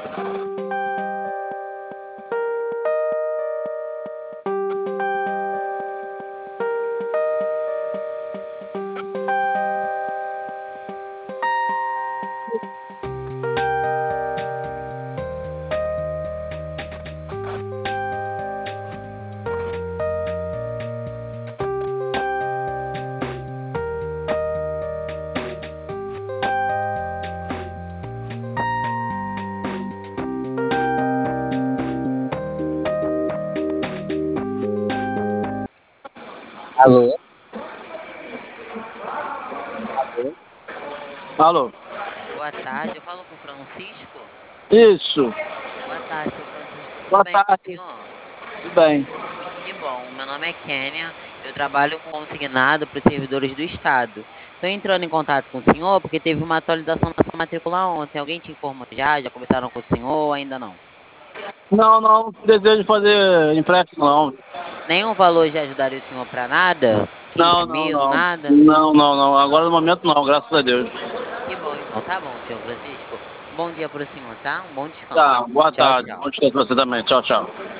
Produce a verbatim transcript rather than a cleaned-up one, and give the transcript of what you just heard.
Alô? Alô? Boa tarde, eu falo com o Francisco. Isso. Boa tarde, seu Francisco, tudo Boa bem com o tarde. senhor? Tudo bem. Que bom, meu nome é Kênia, eu trabalho com consignado para os servidores do Estado. Estou entrando em contato com o senhor porque teve uma atualização da sua matrícula ontem. Alguém te informou já? Já conversaram com o senhor ou ainda não? Não, não desejo fazer empréstimo, não. Nenhum valor já ajudaria o senhor para nada? Não, Quinze não, mil, não. nada? Não, não, não. Agora no momento não, graças a Deus. Que bom, então tá bom, senhor Francisco. Um bom dia para o senhor, tá? Um bom descanso. Tá, boa Tchau, tarde. Bom tchau. descanso pra você também. Tchau, tchau.